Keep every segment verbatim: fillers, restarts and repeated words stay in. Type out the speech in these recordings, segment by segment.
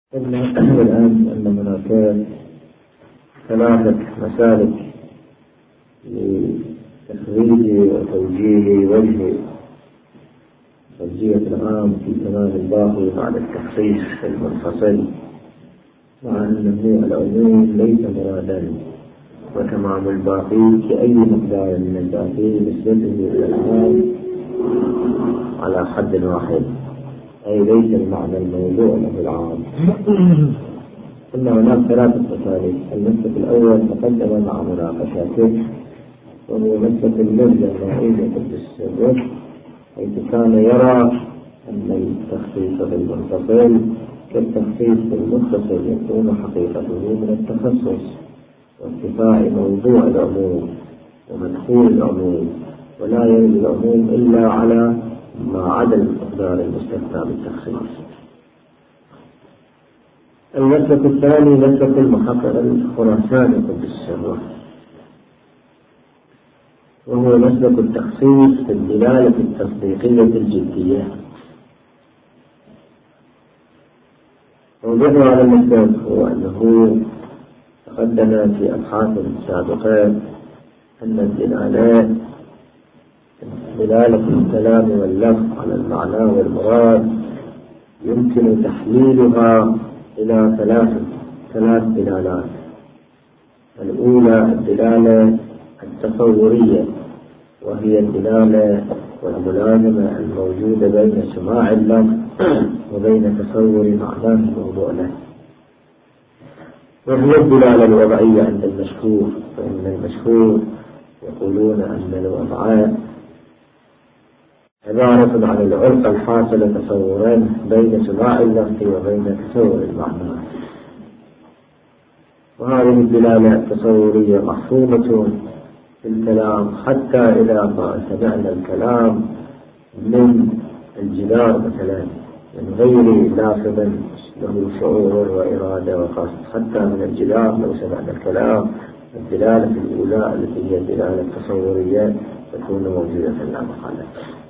قلنا الآن أن هناك ثلاثة مسالك لتخريج وتوجيه وجه توجيه العام في تمام الباقي بعد التخصيص المنفصل، مع أنه العموم ليس مرادا، وتمام الباقي كأي مقدار من الباقي نسبته إلى العام على حد واحد، أي ليس المعنى الموضوع له العام. قلنا هناك ثلاثة مسالك. المسلك الأول تقدم مع مناقشاته، وهو مسلك المرجع النائية بالسر، حيث كان يرى أن التخصيص بالمنفصل كالتخصيص بالمختصر يكون حقيقته من التخصص وارتفاع موضوع العموم ومدخول العموم، ولا يرد العموم إلا على ما عدا المقدار المستثنى بالتخصيص. المسلك الثاني مسلك المحقق الخراساني قدس السر، وهو مسلك التخصيص في الدلالة التصديقية الجدية. موضوع هذا المسلك هو أنه تقدم في أبحاث سابقة أن الدلالات دلالة الكلام واللفظ على المعنى والمراد يمكن تحليلها إلى ثلاث ثلاث دلالات. الأولى الدلالة التصورية، وهي الدلالة والملازمة الموجودة بين سماع اللفظ وبين تصور معناه الموضوع له، وهي الدلالة الوضعية عند المشهور، فإن المشهور يقولون أن الوضع عبارة عن العلقة الحاصلة تصورا بين سماع اللفظ وبين تصور المعنى. وهذه الدلالة التصورية محفوظة في الكلام حتى إذا ما سمعنا الكلام من الجدار مثلا من غير لافظ له شعور وإرادة وقصد، حتى من الجدار لو سمعنا الكلام الدلالة الأولى التي هي الدلالة التصورية تكون موجودة لا محالة.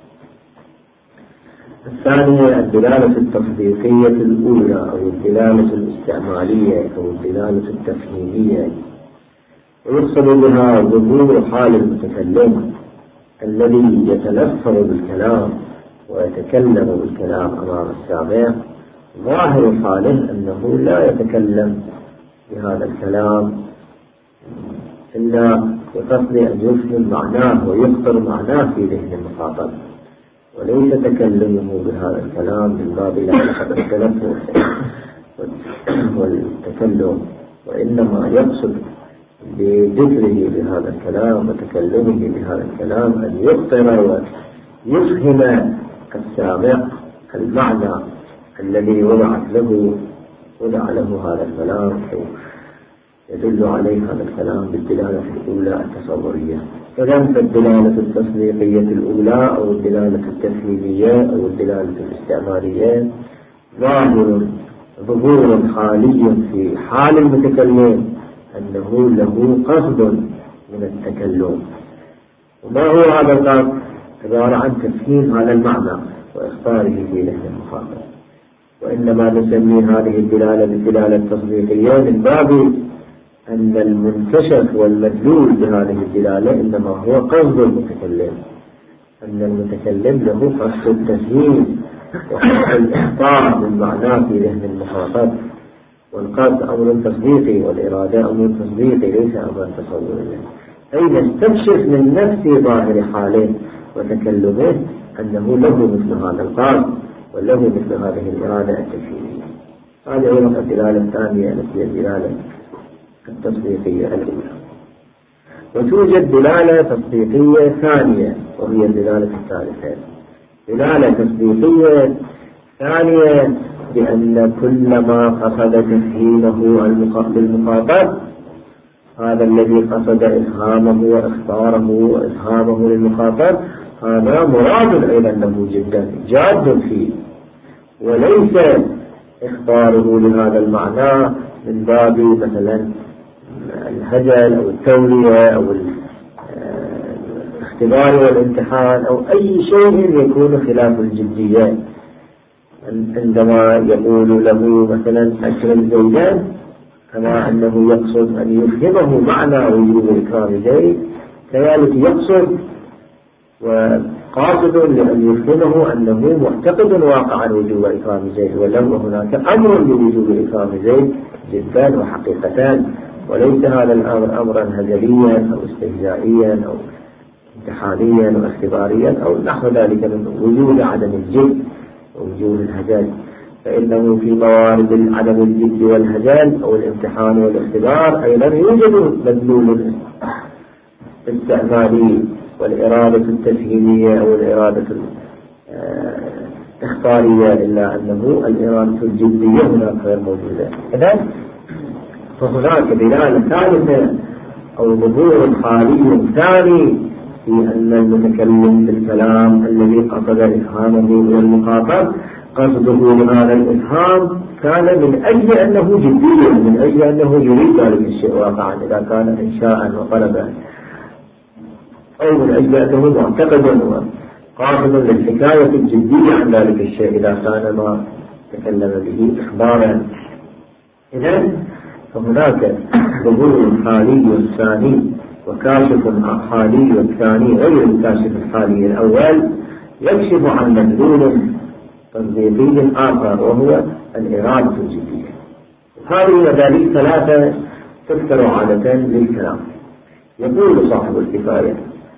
الثانية الدلالة التصديقية الأولى، أو الدلالة الاستعمالية، أو الدلالة التفهيمية، ويقصد بها ظهور حال المتكلم الذي يتلفظ بالكلام ويتكلم بالكلام أمام السامع، ظاهر حاله أنه لا يتكلم بهذا الكلام إلا بقصد أن يفهم معناه ويخطر معناه في ذهن المخاطب، وليس تكلمه بهذا الكلام من باب العلاقة التلفظ والتكلم، وإنما يقصد بذكره بهذا الكلام وتكلمه بهذا الكلام أن يخطر ويفهم السامع المعنى الذي وضعت له وضع له هذا الكلام، يدل عليه هذا الكلام بالدلالة الأولى التصورية. فإذن الدلالة التصديقية الأولى أو الدلالة التفهيمية أو الدلالة الاستعمالية ظاهر ظهور حالي في حال المتكلم أنه له قصد من التكلم. وما هو هذا القصد؟ عبارة عن تفهيم هذا المعنى وإخباره في ذهن المخاطب. وإنما نسمي هذه الدلالة بالدلالة التصديقية من باب أن المنكشف والمدلول بهذه الدلالة إنما هو قصد المتكلم، أن المتكلم له قصد التفهيم وقصد الإخطار من معناه في ذهن المخاطب، والقصد أمر تصديقي والإرادة أمر تصديقي ليس أمر تصوري، أي نستكشف من نفس ظاهر حاله وتكلمه أنه له مثل هذا القصد وله مثل هذه الإرادة التفهيمية. هذه هي الدلالة الثانية التي هي الدلالة التصديقية الأولى. وتوجد دلالة تصديقية ثانية وهي الدلالة الثالثة. دلالة تصديقية ثانية بأن كل ما قصد تفهيمه للمخاطب، هذا الذي قصد إفهامه وإخباره وإفهامه للمخاطب، هذا مراد أيضا له جدا جاد فيه، وليس إخباره لهذا المعنى من باب مثلا الهجل أو التورية أو الاختبار والامتحان أو أي شيء يكون خلاف الجدية. عندما يقول له مثلا أكرم زيدا، كما أنه يقصد أن يفهمه معنى وجوب إكرام زيد، كذلك يقصد وقاصد لأن يفهمه أنه معتقد واقعا وجوب إكرام زيد، ولو هناك أمر بوجوب إكرام زيد جدا وحقيقة، وليس هذا الأمر أمرا هزليا أو استهزائيا أو امتحانيا واختباريا أو نحو ذلك من وجود عدم الجد ووجود الهزل. فإنه في موارد عدم الجد والهزل أو الامتحان والاختبار أيضا يوجد مدلول الاستعمالي والإرادة التسهيلية أو الإرادة الاختارية، إلا أنه الإرادة الجدية هناك غير موجودة. إذن فهناك دلالة ثالثة أو ظهور خالي ثاني في أن المتكلم بالكلام الذي قصد إفهامه والمخاطب قصده لهذا الإفهام كان من أجل أنه جدي، من أجل أنه يريد ذلك الشيء واقعا إذا كان إنشاء وطلبا، أو من أجل أنه معتقد وقاصد للحكاية الجدية عن ذلك الشيء إذا كان ما تكلم به إخبارا. إذن فهناك ظهور خالي ثاني وكاشف خالي الثاني غير الكاشف الخالي الأول يكشف عن مدلول تنظيفي آخر وهو الإرادة الجدية. هذه المداليل ثلاثة تذكر عادة للكلام. يقول صاحب الكفاية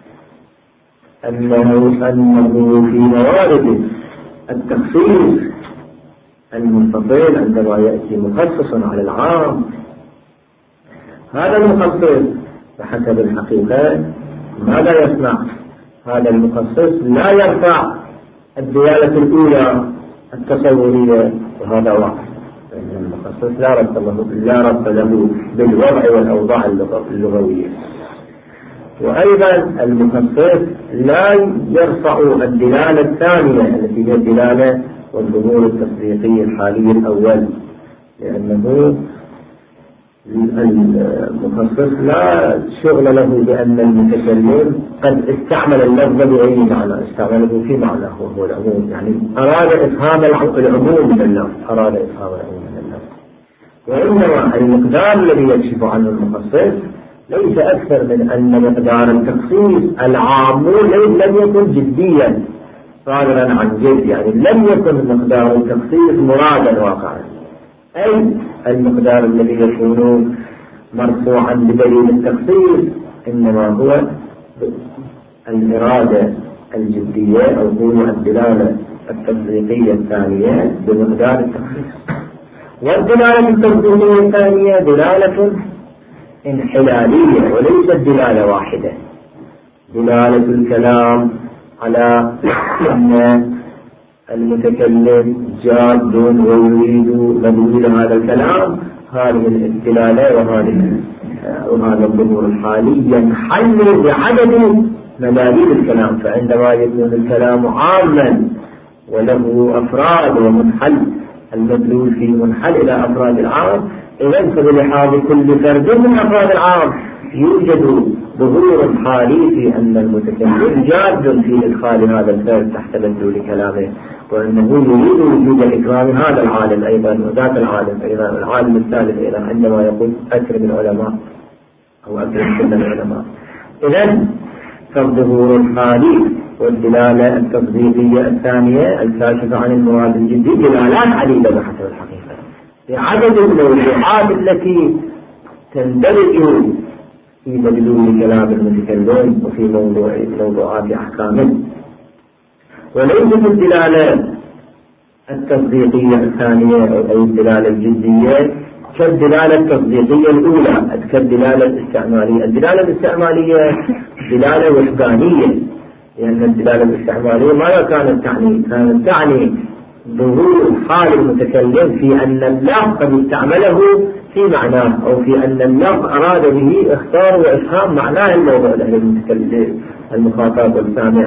أنه أنه في موارد التخصيص المنفصل عندما يأتي مخصص على العام، هذا المخصص بحسب الحقيقة ماذا يصنع؟ هذا المخصص لا يرفع الدلالة الأولى التصورية، وهذا واحد، فإن المخصص لا ربط له لا ربط له بالوضع والأوضاع اللغوية. وأيضا المخصص لا يرفع الدلالة الثانية التي هي الدلالة والظهور التصديقي الحالي الأول، لأنه المخصص لا شغل له بأن المتكلم قد استعمل اللفظ بأي معنى، استعمله في معناه وهو العموم، يعني أراد إفهام العموم من اللفظ، أراد إفهام العموم من اللفظ. وإنما المقدار الذي يكشف عنه المخصص ليس أكثر من أن مقدار التخصيص العام لم يكن جديا صادرا عن جد، يعني لم يكن مقدار التخصيص مرادا واقعا، أي المقدار الذي يكون مرفوعا بدليل التخصيص إنما هو الإرادة الجدية أو هو الدلالة التصديقية الثانية بمقدار التخصيص. والدلالة التصديقية الثانية دلالة انحلالية وليست دلالة واحدة. دلالة الكلام على أن المتكلم جاد ويريد مدلول هذا الكلام، هذه الدلالة وهذه وهذا الظهور الحالي ينحل بعدد مداليل الكلام. فعندما يكون الكلام عاما وله أفراد ومنحل المدلول في منحل إلى أفراد العام، إذن فبلحاظ كل فرد من أفراد العام يوجد ظهور حالي في أن المتكلم جاد في إدخال هذا الفرد تحت مدلول كلامه، وأنه يريد وجود إكرام هذا العالم أيضا وذاك العالم أيضا العالم الثالث أيضا عندما يقول أكرم العلماء أو أكرم كل العلماء. إذن فالظهور الحالي والدلالة التصديقية الثانية الكاشفة عن المراد الجدي دلالات عديدة بحسب الحقيقة بعدد الموضوعات التي تندرج في مدلول كلام المتكلم وفي موضوع موضوعات أحكامه، وليست الدلالة التصديقية الثانية أو الدلالة الجدية كالدلالة التصديقية الأولى كالدلالة الاستعمالية. الدلالة الاستعمالية دلالة وحدانية، لأن الدلالة الاستعمالية ماذا كانت تعني؟ كانت تعني ظهور حال المتكلم في أن اللفظ قد استعمله في معناه، أو في أن اللفظ أراد به اختار وإفهام معناه الموضوع للمتكلم المخاطب والسامع.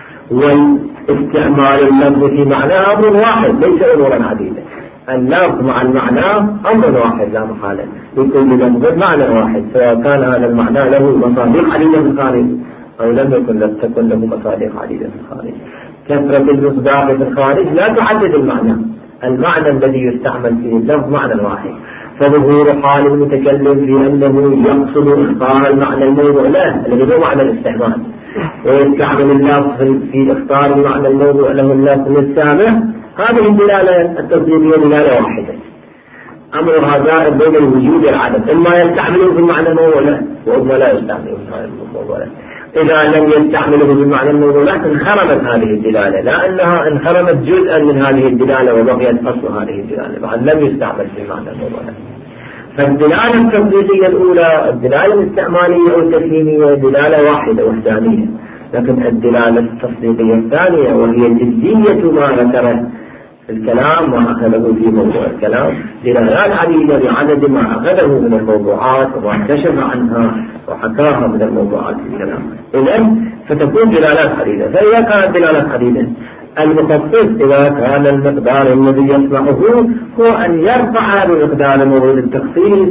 والاستعمال اللفظ في معناه أمر واحد ليس أمورا عديدة. اللفظ مع المعنى أمر واحد لا محالة، لكل لفظ معنى واحد، سواء كان هذا المعنى له مصادق عديدة في الخارج أو لم يكن لم تكن له مصادق عديدة في الخارج. كثرة المصداق في الخارج لا تحدد المعنى، المعنى الذي يستعمل فيه اللفظ معنى واحد، فظهور حال المتكلم في أنه يقصد إخطار المعنى الموضوع له الذي هو معنى الاستعمال، ويستعمل اللفظ في إخطار المعنى الموضوع له اللفظ السابق، هذه الدلالة التصديقية دلالة واحدة، أمرها دائر بين الوجود والعدم، إما يستعمله في المعنى الموضوع له وإما لا يستعمله في المعنى الموضوع له. إذا لم يستعمله في المعنى الموضوع له انخرمت هذه الدلالة، لأنها انخرمت جزءا من هذه الدلالة وبقيت أصل هذه الدلالة بعد لم يستعمل في المعنى الموضوع له. فالدلالة التصديقية الأولى الدلالة الاستعمالية أو التفهيمية دلالة واحدة وحدانية، لكن الدلالة التصديقية الثانية وهي جدية ما ذكره الكلام ما أخذه في موضوع الكلام دلالات عديدة بعدد ما أخذه من الموضوعات وما اكتشف عنها وحكاها من الموضوعات في الكلام. إذن فتكون دلالات عديدة. فإذا كانت دلالات عديدة المخصص إذا كان المقدار الذي يصنعه هو أن يرفع بمقدار موضوع التخصيص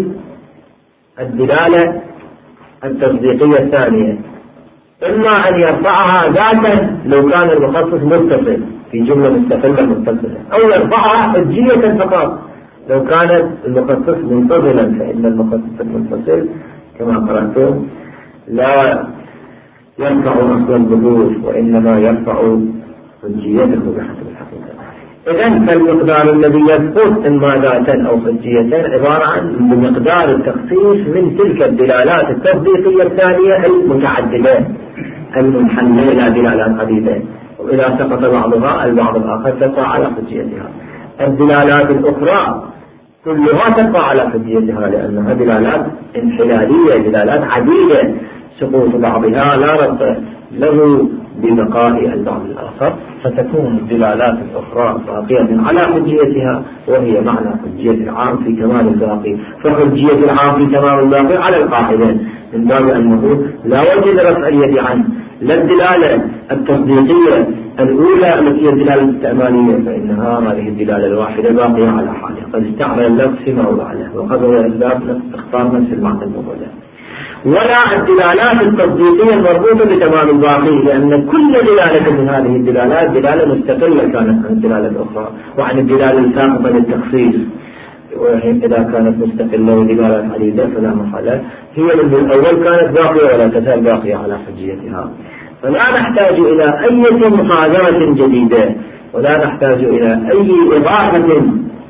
الدلالة التصديقية الثانية، إما أن يرفعها ذاتا لو كان المخصص متصل في جملة مستقلة متصلة، أو يرفعها حجية فقط لو كان المخصص منفصلا، فإن المخصص المنفصل كما قرأتم لا يرفع أصل الظهور وإنما يرفع حجيته بحسب الحقيقة. إذن فالمقدار الذي يسقط إما ذاتا أو حجية عبارة عن مقدار التخصيص من تلك الدلالات التصديقية الثانية المتعددة المنحلة إلى دلالات عديدة، وإذا سقط بعضها البعض الآخر تقع على حجيتها. الدلالات الأخرى كلها تقع على حجيتها لأنها دلالات انحلالية، دلالات عديدة، سقوط بعضها لا ربط له ببقاء البعض الآخر، فتكون الدلالات الأخرى باقية على حجيتها، وهي معنى حجية العام في كمال الباقي. فحجية العام في كمال الباقي على القاعدة من باب أنه لا وجد رفع اليد عنه، لا الدلالة التصديقية الأولى التي هي الدلالة الاستعمالية، فإنها هذه الدلالة الواحدة باقية على حالها، قد استعمل اللفظ فيما هو له وقد هو اللفظ اختار نفس المعنى الموضوع، ولا الدلالات التصديقية المربوطة بتمام الباقي، لأن كل دلالة من هذه الدلالات دلالة مستقلة كانت عن الدلالة الأخرى وعن الدلالة السابقة للتخصيص، وإذا كانت مستقلة ودلالات عديدة فلا محالة هي من الأول كانت باقية ولا تزال باقية على حجيتها. فلا نحتاج إلى أي محاذرة جديدة، ولا نحتاج إلى أي إضافة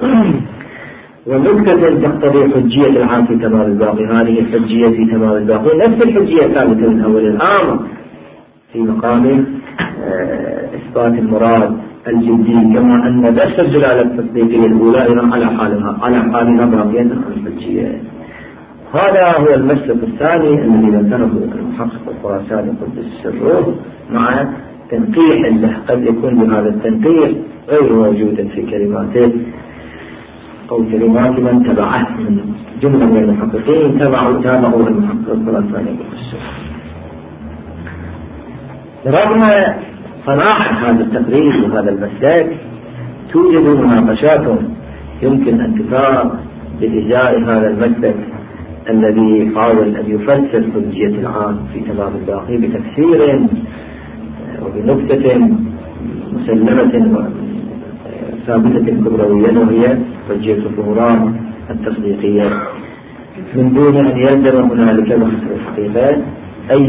ونكتة تقتضي حجية العام في تمام الباقي. هذه الحجية في تمام الباقي نفس الحجية الثابتة من أول الأمر في مقام إثبات المراد الجدي، كما أن نفس الدلالة التصديقية الأولى على حالها على حالها باقية عن الحجية. هذا هو المسلك الثاني الذي ذكره المحقق الخراساني قدس سره مع تنقيح له، قد يكون بهذا التنقيح غير موجود في كلماته أو كلمات من تبعه من جملة من المحققين تبعوا تابعوا المحقق الخراساني قدس سره. رغم صناعة هذا التقرير وهذا المسلك توجد مناقشات يمكن أن تثار بإزاء هذا المسلك الذي يحاول أن يفسر حجية العام في تمام الباقي بتفسير وبنكتة مسلمة ثابتة كبروية، وهي حجية الظهوران التصديقية، من دون أن يلزم هنالك بحسب الحقيقة أي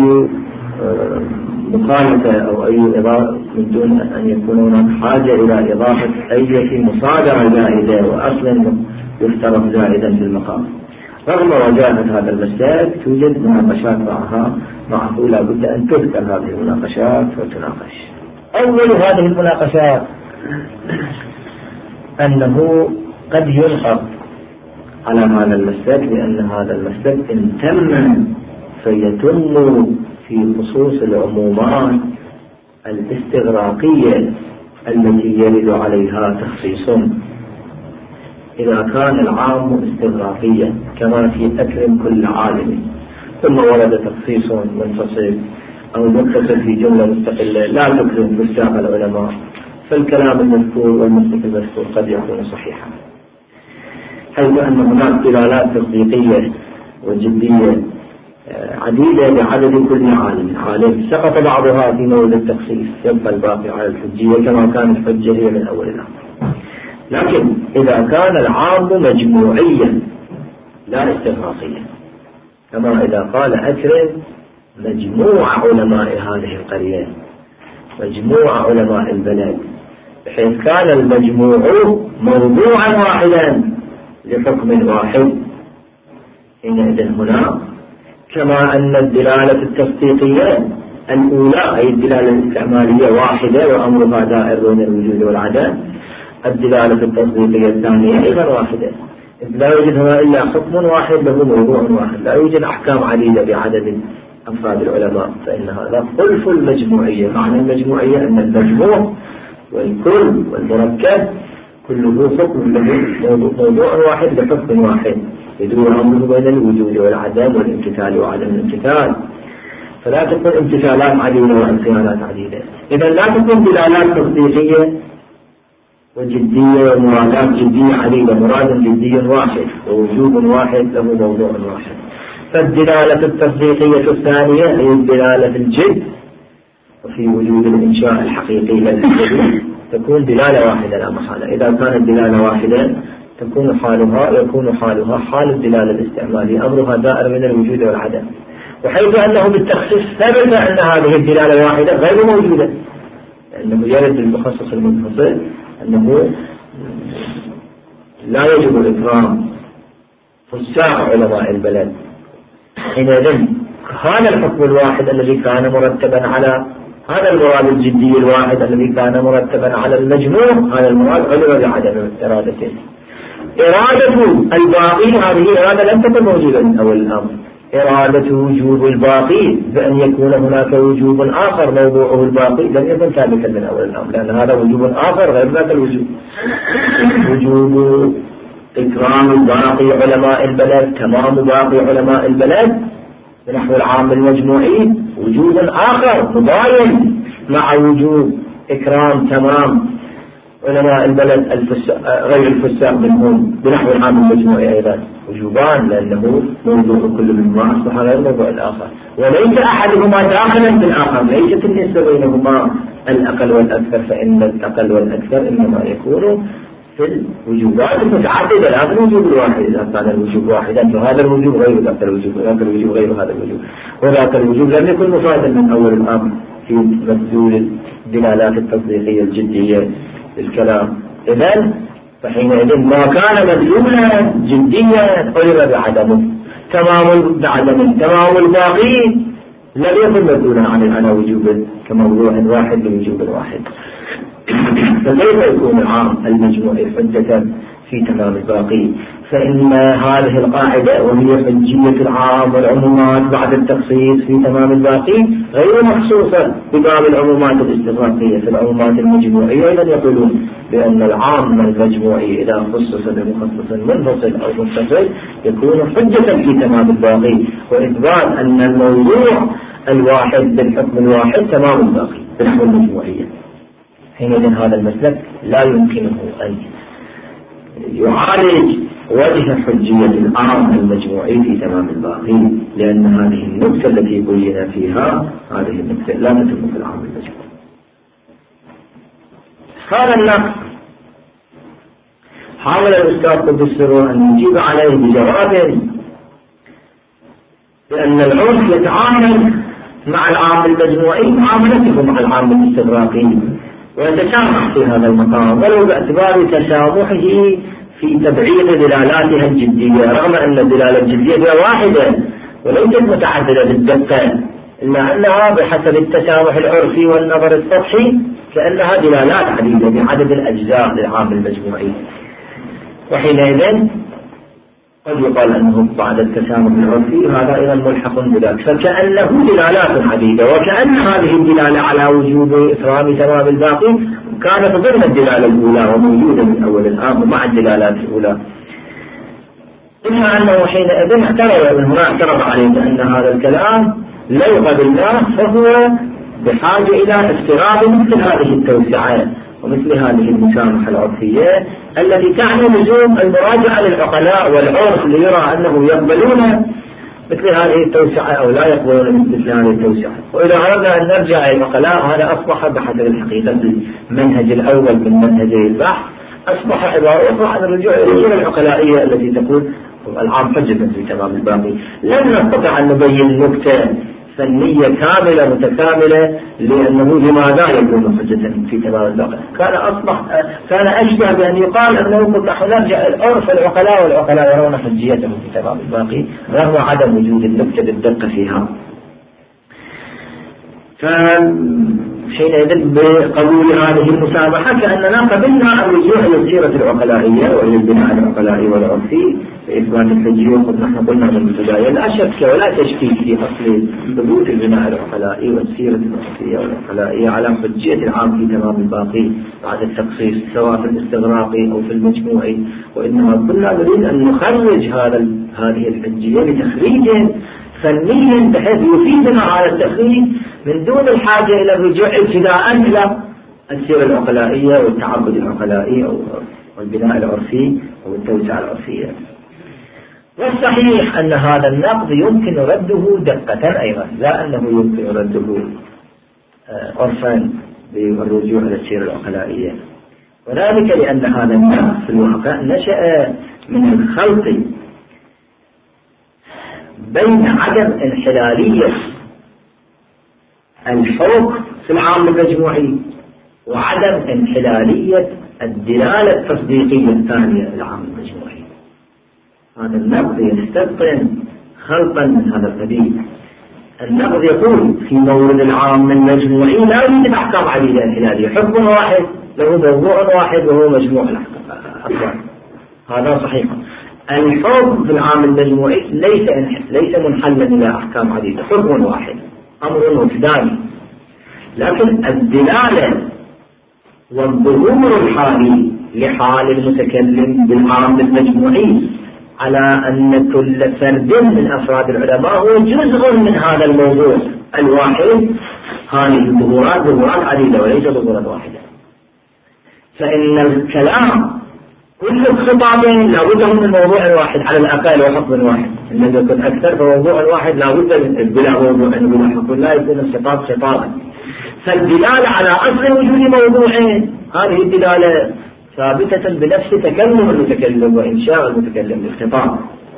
مخالفة أو أي إضافة، من دون أن يكون هناك حاجة إلى إضافة أي مصادرة زائدة وأصلا يفترض زائدا في المقام. رغم وجاهة هذا المسائل توجد مناقشات معها معه لا بد أن تذكر هذه المناقشات وتناقش. أول هذه المناقشات أنه قد ينقض على هذا المسلك، لأن هذا المسلك إن تم فيتم في خصوص العمومات الاستغراقية التي يرد عليها تخصيص. إذا كان العام استغراقيا كما في أكرم كل عالم ثم ورد تخصيص منفصل أو متصل في جملة مستقلة لا تكرم مستاق العلماء، فالكلام المذكور والمسلك المذكور قد يكون صحيحا، حيث أن هناك دلالات تصديقية وجدية عديدة بعدد كل عالم عالم سقط بعضها في مورد التخصيص، يبقى الباقي على الحجية كما كانت الحجة هي من أول الأمر. لكن إذا كان العام مجموعيا لا استغراقيا، كما إذا قال أكرم مجموع علماء هذه القرية، مجموع علماء البلد، بحيث كان المجموع موضوعا واحدا لحكم واحد، حينئذ هنا كما أن الدلالة التصديقية الأولى أي الدلالة الاستعمالية واحدة وأمرها دائر بين الوجود والعدم، الدلالة التصديقية الثانية أيضا واحدة، لا يوجد هنا إلا حكم واحد له موضوع واحد، لا يوجد أحكام عديدة بعدد أفراد العلماء، فإن هذا خلف المجموعية. معنى المجموعية أن المجموع والكل والمركب كله حكم له موضوع واحد لحكم واحد يدور أمره بين الوجود والعدم والامتثال وعدم الامتثال، فلا تكون امتثالات عديدة وانقيادات عديدة. إذا لا تكون دلالات تصديقية وجدية ومرادات جدية عديدة، مراد جدي واحد ووجود واحد له موضوع واحد. فالدلالة التصديقية الثانية هي الدلالة الجد، وفي وجود الإنشاء الحقيقي للحدود تكون دلالة واحدة لا محالة. إذا كانت دلالة واحدة تكون حالها يكون حالها حال الدلالة الاستعمالية، أمرها دائر من الوجود والعدم، وحيث أنه بالتخصيص ثبت أن هذه الدلالة الواحدة غير موجودة، لأنه يرد المخصص المنفصل أنه لا يجب الإكرام فساق علماء البلد. حينئذ هذا الحكم الواحد الذي كان مرتبا على هذا المراد الجدي الواحد الذي كان مرتبا على المجموع، هذا المراد علم بعدم إرادته. إرادة الباقي هذه إرادة لم تكن موجودة من أول الأمر، إرادة وجوب الباقي بأن يكون هناك وجوب آخر موضوعه الباقي لم يكن ثابتا من أول الأمر، لأن هذا وجوب آخر غير ذاك الوجوب. وجوب إكرام باقي علماء البلد، تمام باقي علماء البلد بنحو العام المجموعي وجوب آخر مباين مع وجوب إكرام تمام علماء البلد الفساق غير الفساق منهم بنحو العام المجموعي أيضا وجوبان، لأنه موضوع كل منهما أصبح غير موضوع الآخر، وليس أحدهما داخلا في الآخر، ليست النسبة بينهما الأقل والأكثر، فإن الأقل والأكثر إنما يكون في الوجوبات المتعددة لا في الوجوب الواحد. إذا كان الوجوب واحدا فهذا الوجوب غير ذاك الوجوب، وذاك الوجوب غير هذا الوجوب، وذاك الوجوب لم يكن مفادا من أول الأمر في مبذول الدلالات التصديقية الجدية للكلام. إذن فحينئذ ما كان مبذولا جديا علم بعدمه، تمام بعدمه، تمام الباقي لم يكن مبذولا عن على وجوب كموضوع واحد لوجوب واحد. فكيف يكون العام المجموعي حجة في تمام الباقي؟ فإن هذه القاعدة وهي حجية العام والعمومات بعد التخصيص في تمام الباقي غير مخصوصة بباب العمومات الاستغراقية. في العمومات المجموعية أيضا يقولون بأن العام المجموعي إذا خصص بمخصص منفصل أو متصل يكون حجة في تمام الباقي، وإثبات أن الموضوع الواحد بالحكم الواحد تمام الباقي بنحو المجموعية. حينئذ هذا المسلك لا يمكنه أن يعالج وجه حجية العام المجموعي في تمام الباقي، لأن هذه النقطة التي بين فيها هذه النقطة لا تتم في العام المجموعي. هذا النقص حاول الأستاذ قدس السرور أن يجيب عليه بجواب بأن العرف يتعامل مع العام المجموعي معاملته مع العام الاستغراقي ويتسامح في هذا المقام، ولو باعتبار تسامحه في تبعيض دلالاتها الجدية، رغم أن الدلالة الجدية هي واحدة وليست متعددة بالدقة، إلا أنها بحسب التسامح العرفي والنظر السطحي كأنها دلالات عديدة بعدد الأجزاء للعام المجموعي. وحينئذ قد يقال أنه بعد التسامح العرفي هذا أيضا ملحق بذلك، فكأنه دلالات عديدة، وكأن هذه الدلالة على وجوب إكرام تمام الباقي كانت ضمن الدلالة الأولى وموجودة من أول الأمر مع الدلالات الأولى. إلا أنه حينئذ اعترض من هنا اعترض عليه بأن هذا الكلام لو قبلناه فهو بحاجة إلى استغراق مثل هذه التوسعة ومثل هذه المسامحة العرفية التي تعني لزوم المراجعة للعقلاء والعرف ليرى أنه يقبلون مثل هذه التوسعة أو لا يقبلون مثل هذه التوسعة. وإذا أردنا أن نرجع إلى العقلاء هذا أصبح بحسب الحقيقة المنهج الأول من منهجي البحث أصبح عبارة أخرى عن الرجوع إلى الصورة العقلائية التي تقول العام حجة في تمام الباقي. لن نستطيع أن نبين نكتة فنية كاملة متكاملة لأنه لماذا يكون حجة في تمام الباقي. كان أصبح كان أشبه بأن يقال أنه نحن نرجع العرف العقلاء والعقلاء يرون حجيته في تمام الباقي رغم عدم وجود النكتة بالدقة فيها. فحينئذ بقبول هذه المسامحة كأننا قبلنا الرجوع إلى السيرة العقلائية وإلى البناء العقلائي والعرفي لإثبات الحجية. وقد نحن قلنا من البداية لا شك ولا تشكيك في أصل ثبوت البناء العقلائي والسيرة العرفية والعقلائية على حجية العام في تمام الباقي بعد التخصيص سواء في الاستغراقي أو في المجموعي. وإنما كنا نريد أن نخرج هذا هذه الحجية بتخريج فني بحيث يفيدنا على التخريج من دون الحاجة إلى الرجوع ابتداء إلى السيرة العقلائية والتعبد العقلائي والبناء العرفي والتوسعة العرفية. والصحيح أن هذا النقد يمكن رده دقة أيضا لا أنه يمكن رده عرفا بالرجوع إلى السيرة العقلائية. وذلك لأن هذا النقد في الواقع نشأ من الخلط بين عدم انحلالية الحكم في العام المجموعي وعدم انحلالية الدلالة التصديقية الثانية للعام المجموعي. هذا النقد يستبطن خلطا من هذا القبيل. النقد يقول في مورد العام المجموعي لا يوجد أحكام عديدة انحلالية، حكم واحد له موضوع واحد وهو مجموع الأحكام. هذا صحيح. الحكم في العام المجموعي ليس ليس منحلا إلى أحكام عديدة، حكم واحد أمر وجداني. لكن الدلالة والظهور الحالي لحال المتكلم بالعام المجموعي على أن كل فرد من أفراد العلماء هو جزء من هذا الموضوع الواحد. هذه الظهورات ظهورات عديدة وليس ظهورا واحدة. فإن الكلام كل الخطاب لا بد من موضوع واحد على الأقل وحكم واحد. إن لم يكن أكثر فموضوع واحد لا بد من بلا موضوع بلا حكم لا يكون الخطاب خطابا. فالدلالة على أصل وجود موضوعين هذه الدلالة ثابتة بنفس تكلم المتكلم وإنشاء المتكلم للخطاب.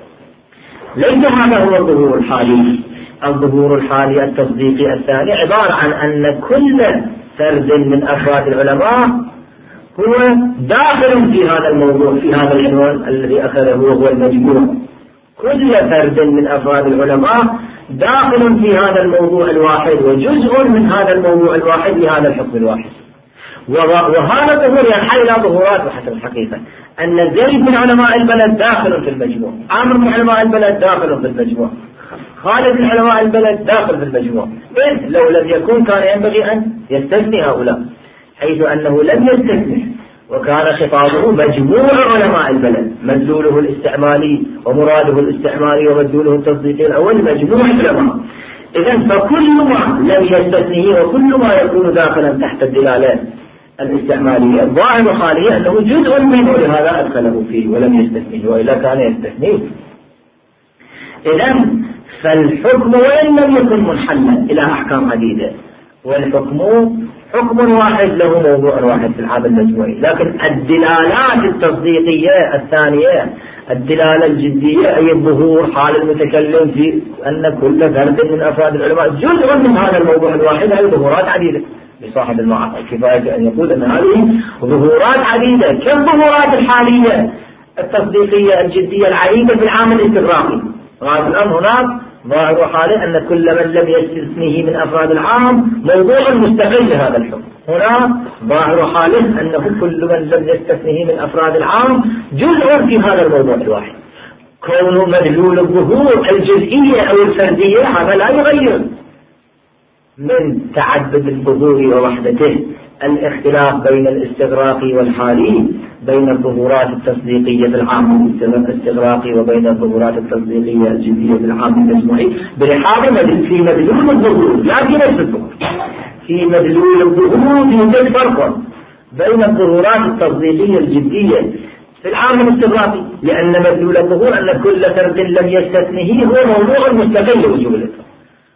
ليس هذا هو الظهور الحالي. الظهور الحالي التصديقي الثاني عبارة عن أن كل فرد من أفراد العلماء هو داخل في هذا الموضوع في هذا العنوان الذي أخذه هو المجموع. كل فرد من أفراد العلماء داخل في هذا الموضوع الواحد وجزء من هذا الموضوع الواحد لهذا الحكم الواحد. وهذا الظهور ينحل إلى ظهورات بحسب الحقيقة. أن زيد من علماء البلد داخل في المجموع، عامر من علماء البلد داخل في المجموع، خالد من علماء البلد داخل في المجموع. لو لم يكن كان ينبغي أن يستثني هؤلاء، حيث أنه لم يستثني وكان خطابه مجموع علماء البلد، مدلوله الاستعمالي ومراده الاستعمالي ومدلوله التصديقي الأول مجموع العلماء. إذن فكل ما لم يستثنيه وكل ما يكون داخلا تحت الدلالات الاستعمالية ظاهر خالية أنه جزء منه لهذا أدخله فيه ولم يستثنيه وإلا كان يستثنيه. إذن فالحكم وإن لم يكن منحلا إلى أحكام عديدة، والحكم حكم واحد له موضوع واحد في العام المجموعي، لكن الدلالات التصديقية الثانية الدلالة الجدية أي الظهور حال المتكلم في أن كل فرد من أفراد العلماء جزء من هذا الموضوع الواحد هذه ظهورات عديدة. لصاحب المعقل كفاية أن يقول أن هذه ظهورات عديدة كالظهورات الحالية التصديقية الجدية العديدة في العام الاستغراقي. وهذا الأمر هناك ظاهر حاله أن كل من لم يستثنيه من أفراد العام موضوع مستقل لهذا الحكم. هنا ظاهر حاله أنه كل من لم يستثنيه من أفراد العام جزء في هذا الموضوع الواحد. كون مدلول الظهور الجزئية أو الفردية هذا لا يغير من تعدد الظهور ووحدته. الاختلاف بين الاستغراقي والحالي بين الظهورات التصديقية في العام الاستغراقي وبين الظهورات التصديقية الجدية في العام المجموعي برحاب في مدلول الظهور لا في نفس الظهور. في مدلول الظهور يوجد فرق بين الظهورات التصديقية الجدية في العام الاستغراقي لأن مدلول الظهور أن كل فرد لم يستثنيه هو موضوع مستقل وجوب الإطلاق.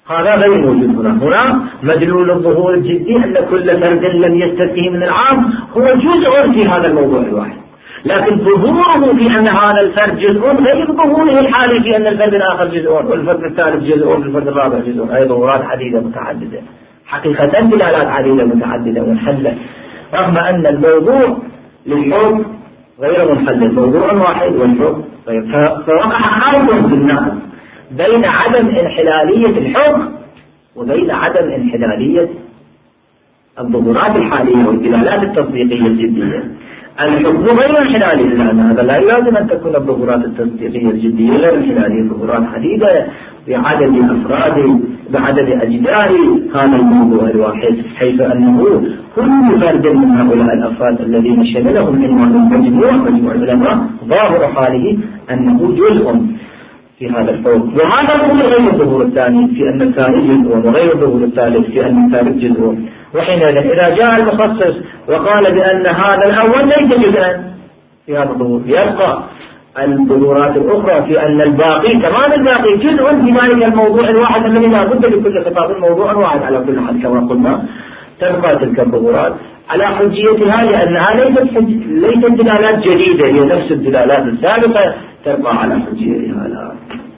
هذا غير موجود هنا. هنا مدلول الظهور الجدي أن كل فرد لم يستثنه من العام هو جزء في هذا الموضوع الواحد، لكن ظهوره في أن هذا الفرد جزء غير ظهوره الحالي في أن الفرد الآخر جزء والفرد الثالث جزء والفرد الرابع جزء. أي ظهورات عديدة متعددة، حقيقة دلالات عديدة متعددة منحلة، رغم أن الموضوع للحكم غير منحل، موضوع واحد والحكم غير. فوقع حرب في الناس بين عدم انحلالية الحكم وبين عدم انحلالية الظهورات الحالية والدلالات التصديقية الجدية. الحكم غير انحلالي، لأن هذا لا يلزم أن تكون الظهورات التصديقية الجدية غير انحلالية. ظهورات عديدة بعدد أفراد بعدد أجزاء هذا الموضوع الواحد، حيث أنه كل فرد من هؤلاء الأفراد الذين شملهم عنوان المجموع مجموع العلماء ظاهر حاله أنه جزء في هذا الحكم. وهذا هو غير الظهور الثاني في أن الثاني جزء، وغير الظهور الثالث في أن الثالث جزء. وحينئذ إذا جاء المخصص وقال بأن هذا الأول ليس جزءا في هذا الظهور، يبقى الظهورات الأخرى في أن الباقي كمان الباقي جزء في ذلك الموضوع الواحد الذي لا بد لكل خطاب موضوع واحد على كل حال كما قلنا. تبقى تلك الظهورات على حجيتها لأنها ليست حج... ليست دلالات جديدة، هي نفس الدلالات السابقة تبقى على حجيتها الآن.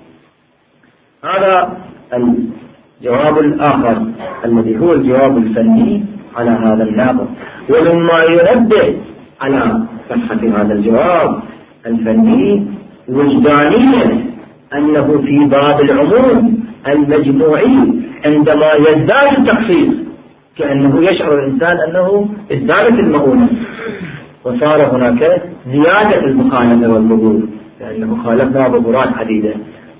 هذا الجواب الآخر الذي هو الجواب الفني على هذا الناقض. ومما ينبه على صحة هذا الجواب الفني وجدانيا أنه في باب العموم المجموعي عندما يزداد التخصيص كأنه يشعر الإنسان أنه ازدادت المؤونة وصار هناك زيادة المخالفة والظهور، لأنه خالفنا ظهورات عديدة،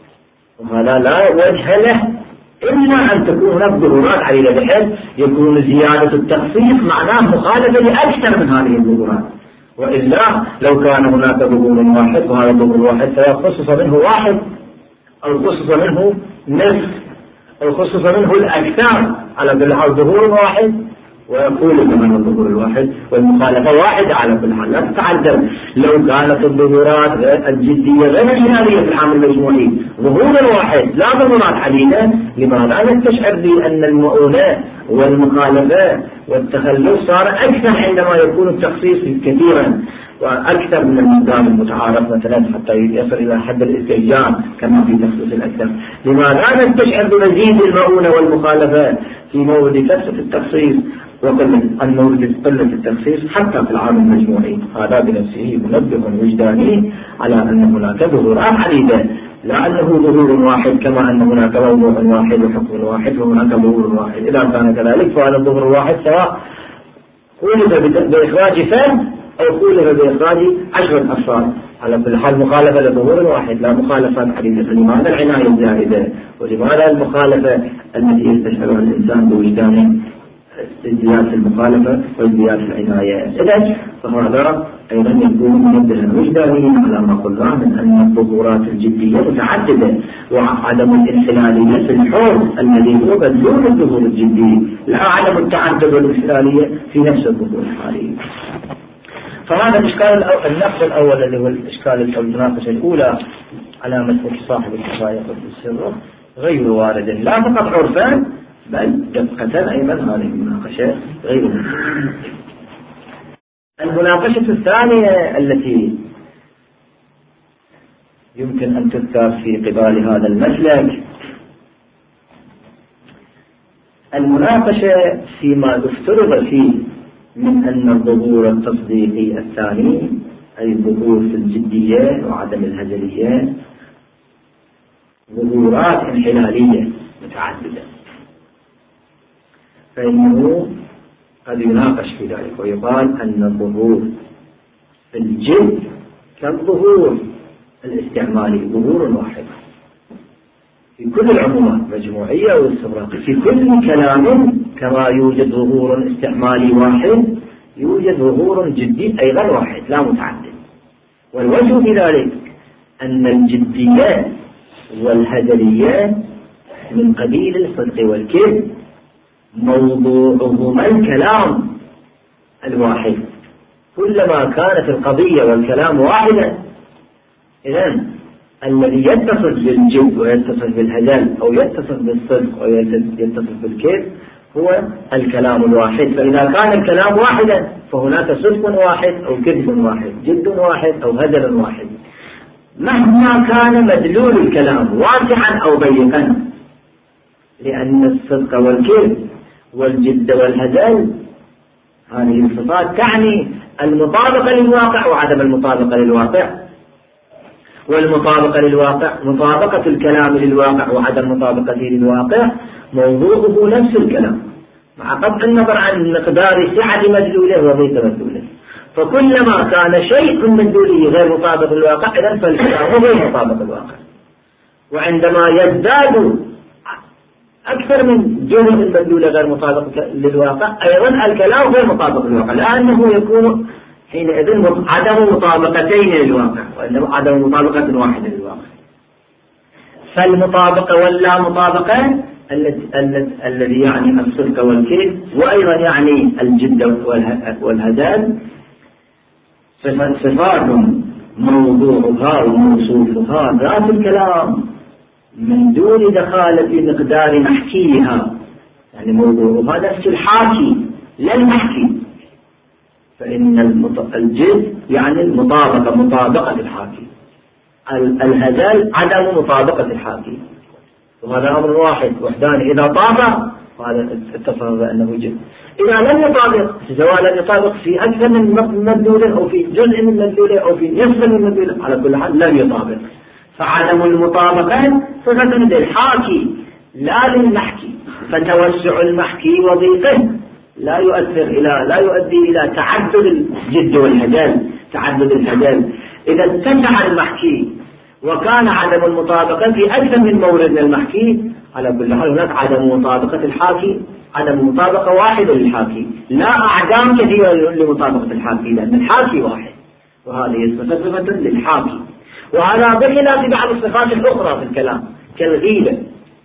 وهذا لا وجه له إلا أن تكون هناك ظهورات عديدة بحيث يكون زيادة التخصيص معناه مخالفة لأكثر من هذه الظهورات. وإلا لو كان هناك ظهور واحد وهذا الظهور الواحد فيخصص منه واحد أو خصص منه نصف أو خصص منه الأكثر على كل حال ظهور واحد، ويقول كمان الظهور الواحد والمخالفة واحدة على كل حال. لا تتعذب لو كانت الظهورات الجدية غير انحلالية في العام المجموعي ظهور واحد لا ظهورات عديدة، لماذا نستشعر بأن المؤونة والمخالفة والتخلف صار أكثر عندما يكون التخصيص كثيرا وأكثر من المقدار المتعارف مثلا حتى يصل إلى حد الاستهجان كما في تخصيص الأكثر. لماذا نستشعر بمزيد المؤونة والمخالفة في مورد كثرة التخصيص وقلة المورد قلة التخصيص حتى في العام المجموعي؟ هذا بنفسه منبه وجداني على أن هناك ظهورات عديدة، لا أنه ظهور واحد كما أن هناك موضوع واحد وحكم واحد وهناك ظهور واحد. إذا كان كذلك فهذا الظهور الواحد سواء خولف بإخراج فرد أو خولف بإخراج عشرة أفراد، على كل حال مخالفة لظهور واحد لا مخالفات عديدة. فلماذا العناية الزائدة ولماذا المخالفة التي يستشعرها الإنسان بوجدانه ازدياد المخالفة وازدياد العناية؟ إذن فهذا أيضا يكون منبها وجدانيا على ما قلنا من أن الظهورات الجدية متعددة، وعدم الانحلالية في الحكم الذي هو مدلول الظهور الجدي، لا عدم التعدد والانحلالية في نفس الظهور الحالي. فهذا الإشكال النقص الأول اللي هو الإشكال المناقشة الأولى على مسلك صاحب الكفاية والسر غير وارد لا فقط عرفا بل دقة أيضا هذه المناقشة غير ممكنة. المناقشة الثانية التي يمكن أن تذكر في قبال هذا المسلك المناقشة فيما افترض فيه من أن الظهور التصديقي الثاني أي الظهور في الجدية وعدم الهزلية ظهورات انحلالية متعددة، فإنه قد يناقش في ذلك ويقال أن الظهور في الجد كالظهور الاستعمالي ظهور واحد في كل العمومات مجموعية واستغراقية. في كل كلام كما يوجد ظهور استعمالي واحد يوجد ظهور جدي أيضا واحد لا متعدد. والوجه في ذلك أن الجديات والهزليات من قبيل الصدق والكذب موضوعهما الكلام الواحد. كلما كانت القضية والكلام واحدا إذن الذي يتصف بالجد ويتصف بالهزل أو يتصف بالصدق أو يتصف بالكذب هو الكلام الواحد. فإذا كان الكلام واحدا فهناك صدق واحد أو كذب واحد، جد واحد أو هزل واحد، مهما كان مدلول الكلام واسعا أو ضيقا، لأن الصدق والكذب والجد والهزل هذه الصفات تعني المطابقة للواقع وعدم المطابقة للواقع. والمطابقة للواقع مطابقة الكلام للواقع وعدم مطابقته للواقع موضوعه نفس الكلام، مع قطع النظر عن مقدار سعة مدلوله وضيق مدلوله. فكلما كان شيء من مدلوله غير مطابق للواقع إذن فالكلام غير مطابق للواقع. وعندما يزداد أكثر من جزء من مدلوله غير مطابق للواقع أيضا الكلام غير مطابق للواقع، لأنه يكون حينئذ عدم مطابقتين للواقع وإنما عدم مطابقة واحدة للواقع. فالمطابقة واللا مطابقة الذي يعني الصدق والكذب وأيضا يعني الجد والهزال صفات موضوعها وموصوفها ذات الكلام من دون دخالة مقدار محكيها، يعني موضوعها نفس الحاكي لا المحكي. فإن الجد يعني المطابقة مطابقة الحاكي، الهزال عدم مطابقة الحاكي، وهذا أمر واحد وحداني. إذا طابق هذا اتصف بأنه جد، إذا لم يطابق سواء لم يطابق في أكثر من مدلوله أو في جزء من مدلوله أو في نصف من مدلوله على كل حال لم يطابق. فعدم المطابقة صفة للحاكي لا للمحكي، فتوسع المحكي وضيقه لا يؤثر إلى لا يؤدي إلى تعدد الجد والهزال. تعدد الهزال إذا اتسع المحكي وكان عدم المطابقة في أكثر من مورد من المحكي على كل حال هناك عدم مطابقة الحاكي، عدم مطابقة واحدة للحاكي لا أعدام كثيرة لمطابقة الحاكي، لأن الحاكي واحد وهذه الصفة صفة للحاكي. وهذا بخلاف بعض الصفات الأخرى في الكلام كالغيبة.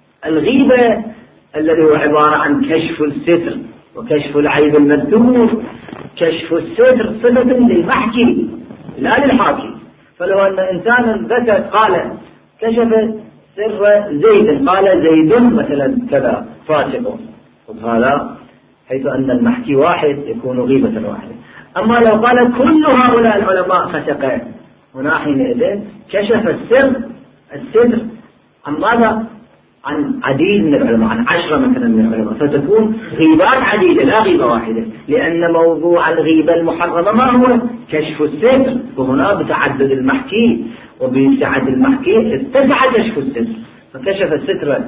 الغيبة الذي هو عبارة عن كشف الستر وكشف العيب المذكور، كشف الستر صفة للمحكي لا للحاكي. فلو أن إنسانا ذكر قال كشف سر زيد، قال زيد مثلا كذا فاسق، هذا حيث أن المحكي واحد يكون غيبة واحدة. أما لو قال كل هؤلاء العلماء فسقين، هنا حينئذ كشف السر السر عن ماذا؟ عن عديد من العلماء، عن عشرة مثلا من العلماء، فتكون غيبات عديدة لا غيبة واحدة، لأن موضوع الغيبة المحرمة ما هو؟ كشف الستر. وهنا بتعدد المحكي وبسعة المحكي اتسع كشف الستر، فكشف الستر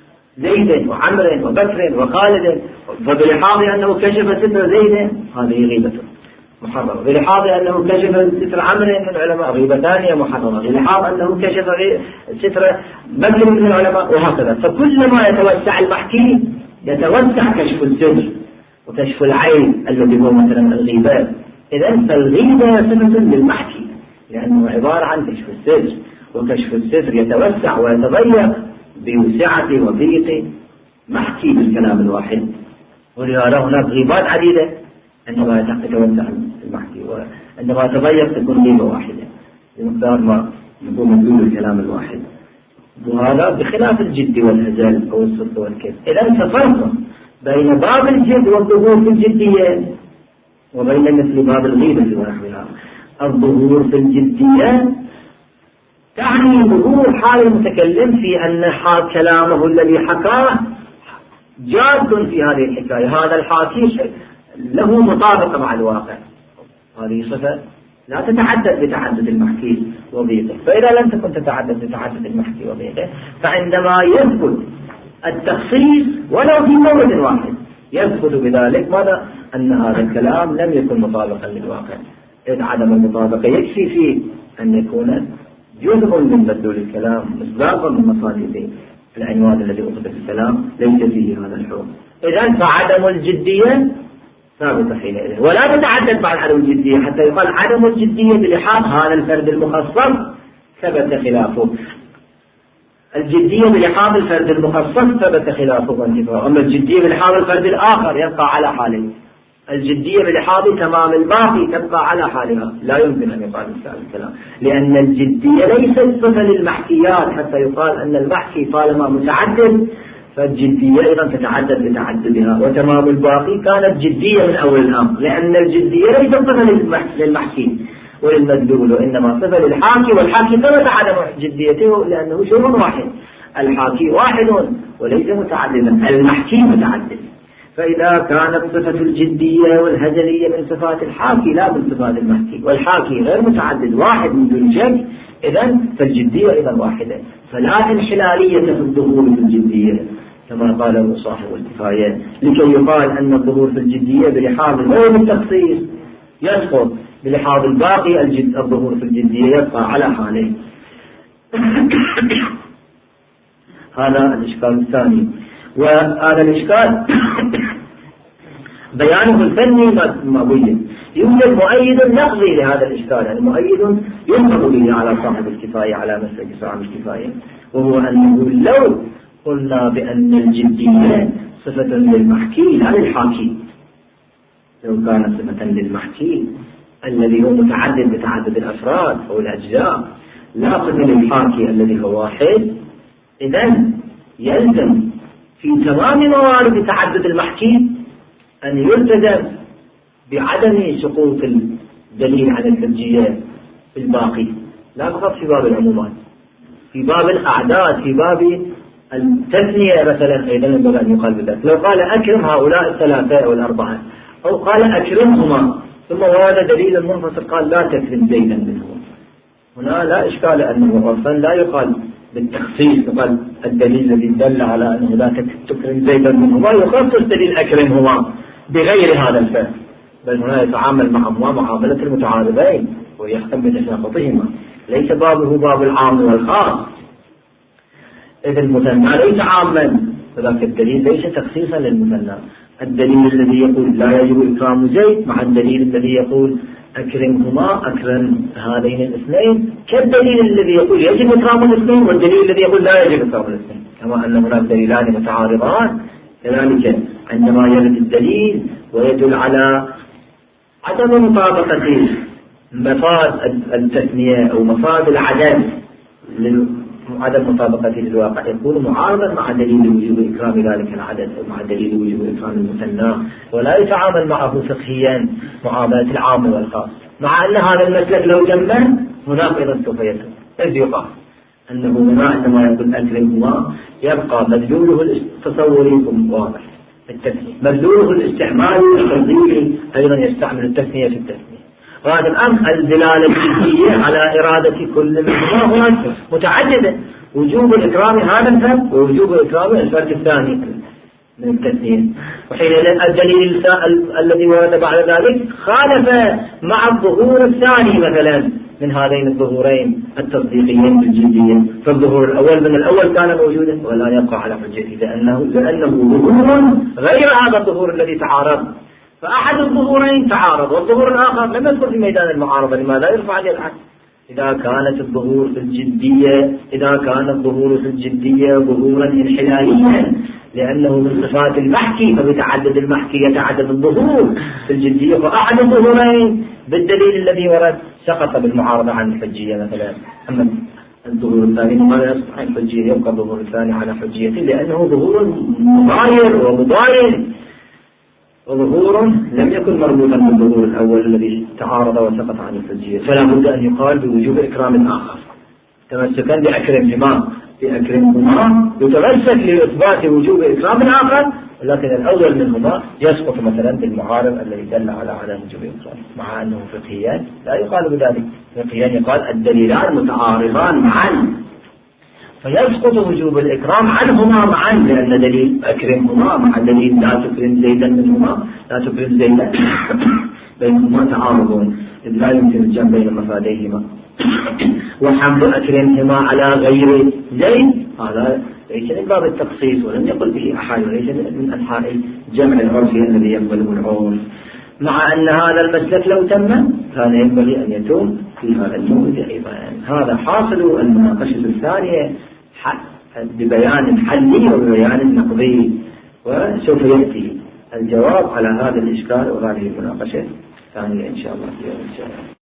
زيد وعمر وبكر وخالد، فبلحاظ أنه كشف ستر زيد هذه غيبة محرمة، بلحاظ أنه كشف ستر عمر من العلماء غيبة ثانية محرمة، بلحاظ أنه كشف ستر بكر من العلماء، وهكذا. فكلما يتوسع المحكي يتوسع كشف الستر وكشف العين الذي هو مثلا الغيبات. إذن فالغيبة صفة للمحكي لأنه عبارة عن كشف الستر، وكشف الستر يتوسع ويتضيق بوسعة وضيق محكي بالكلام الواحد. ولهذا هناك غيبات عديدة عندما يتوسع المحكي، وعندما تضيق تكون غيبة واحدة بمقدار ما يكون مدلول الكلام الواحد. وهذا بخلاف الجد والهزال أو الصدق والكذب. إذن ففرق بين باب الجد والظهور في الجدية وبين مثل باب الغيبة ونحوها. الظهور في الجدية تعني ظهور حال المتكلم في أن حال كلامه الذي حكاه جاد في هذه الحكاية، هذا الحاكي له مطابقة مع الواقع. هذه صفة لا تتعدد بتعدد المحكي وضيقه. فإذا لم تكن تتعدد بتعدد المحكي وضيقه فعندما يثبت التخصيص ولو في مورد واحد يثبت بذلك ماذا؟ أن هذا الكلام لم يكن مطابقا للواقع. إذ عدم المطابقة يكفي فيه أن يكون جزء من مدلول الكلام مصداقا من مصادر العنوان الذي أخذ في الكلام ليس فيه هذا الحكم. إذن فعدم الجدية ثابت حينئذ، ولا تتعدد بعد عدم الجدية حتى يقال عدم الجدية بلحاظ هذا الفرد المخصص ثبت خلافه. الجدية بلحاظ الفرد المخصص ثبت خلافه وانتفاعه، أما الجدية بلحاظ الفرد الآخر يبقى على حاله. الجدية بلحاظ تمام الباقي تبقى على حالها، لا يمكن أن يقال مثل هذا الكلام، لأن الجدية ليست صفة للمحكيات حتى يقال أن المحكي طالما متعدد فالجدية أيضا تتعدد بتعددها، وتمام الباقي كانت جدية من أول الأمر، لأن الجدية ليست صفة للمحكي وللمدلول، وإنما صفة للحاكي، والحاكي ثبت عدم جديته لأنه شيء واحد، الحاكي واحد وليس متعددا، المحكي متعدد. فإذا كانت صفة الجدية والهزلية من صفات الحاكي لا من صفات المحكي، والحاكي غير متعدد واحد من دون شك، إذن فالجدية أيضا واحدة، فلا انحلالية في الظهور في الجدية كما قاله صاحب الكفاية، لكي يقال أن الظهور في الجدية بلحاظ غير التخصيص يسقط، بلحاظ الباقي الجد الظهور في الجدية يبقى على حاله. هذا الإشكال الثاني. وهذا الإشكال بيانه الفني مأوية، يوجد مؤيد نقضي لهذا الإشكال، يعني مؤيد ينقض به على صاحب الكفاية على مسلك صاحب الكفاية، وهو أنه لو قلنا بأن الجدية صفة للمحكي لا للحاكي، لو كانت صفة للمحكي الذي هو متعدد بتعدد الأفراد أو الأجزاء لا صفة للحاكي الذي هو واحد، إذن يلزم في تمام موارد تعدد المحكي أن يلتزم بعدم سقوط الدليل على الحجية في الباقي، لا فقط في باب العمومات، في باب الأعداد، في باب التثنية مثلا أيضا ينبغي أن يقال بذلك. لو قال أكرم هؤلاء الثلاثة أو الأربعة، أو قال أكرمهما ثم ورد دليل منفصل قال لا تكرم زيدا منهم، هنا لا إشكال أنه أصلا لا يقال بالتخصيص، يقال الدليل الذي دل على أنه لا تكرم زيدا منهما يخصص دليل أكرمهما بغير هذا الفعل، بل هنا يتعامل معهما معاملة المتعارضين ويحكم بتساقطهما، ليس بابه باب العام والخاص. إذا المثنى ليس عاما، فذاك الدليل ليس تخصيصا للمثنى، الدليل الذي يقول لا يجب إكرام زيد مع الدليل الذي يقول أكرمهما أكرم هذين الاثنين كالدليل الذي يقول يجب إكرام الاثنين والدليل الذي يقول لا يجب إكرام الاثنين، كما أن هناك دليلان متعارضان، كذلك عندما يرد الدليل ويدل على عدم مطابقة مفاد التثنية أو مفاد العدد عدم مطابقته للواقع، يكون معارضا مع دليل وجوب إكرام ذلك العدد أو مع دليل وجوب إكرام المثنى، ولا يتعامل معه فقهيا معاملة العام والخاص، مع أن هذا المسلك لو تم هناك أيضا سوف يتم، إذ يقال أنه هنا عندما يقول أكرمهما يبقى مدلوله التصوري واضح التثنية، مدلوله الاستعمال التفضيلي أيضا يستعمل التثنية في التثنية، وهذا الأمر الدلالة الجدية على إرادة كل منهما هناك متعددة، وجوب الإكرام هذا الفرد ووجوب إكرام الفرد الثاني من التثنية، وحين الدليل الذي ورد بعد ذلك خالف مع الظهور الثاني مثلا من هذين الظهورين التصديقيين بالجدية، فالظهور الأول من الأول كان موجودا ولا يبقى على حجته لأنه لأنه ظهور غير هذا الظهور الذي تعارض، فأحد الظهورين تعارض والظهور الآخر لم يدخل في ميدان المعارضة، لماذا يرفع عليه الحد؟ إذا كانت الظهور في الجدية إذا كان الظهور في الجدية ظهورا انحلاليا لأنه من صفات المحكي، فبتعدد المحكي يتعدد الظهور في الجدية، فأحد الظهورين بالدليل الذي ورد سقط بالمعارضة عن الحجية مثلا، أما الظهور الثاني ما لا يصح عن الحجية يبقى الظهور الثاني على حجيته لأنه ظهور مغاير ومضاين، وظهور لم يكن مربوطا بالظهور الأول الذي تعارض وسقط عن الحجية، فلا بد أن يقال بوجوب إكرام الآخر تمسكا بأكرمهما بأكرمهما يتمسك لإثبات وجوب إكرام الآخر، ولكن الأول منهما يسقط مثلا بالمعارض الذي دل على عدم وجوب إكرام، مع أنه فقهيا لا يقال بذلك، فقهيا يقال الدليلان متعارضان معا فيسقط وجوب الإكرام عنهما معا، لأن دليل أكرمهما مع دليل لا تكرم زيدا منهما لا تكرم زيدا بينهما تعارضون إذ لا يمكن الجمع بين مفاديهما، وحمل أكرمهما على غير زيد هذا ليس من باب التخصيص ولم يقل به أحد، وليس من أنحاء الجمع العرفي الذي يقبله العرف، مع أن هذا المسلك لو تم كان ينبغي أن يتم في هذا الموضع أيضا. هذا حاصل المناقشة الثانية ببيان حلي وبيان نقضي، وسوف يأتي الجواب على هذا الإشكال وهذه المناقشة الثانية إن شاء الله في يوم السبت.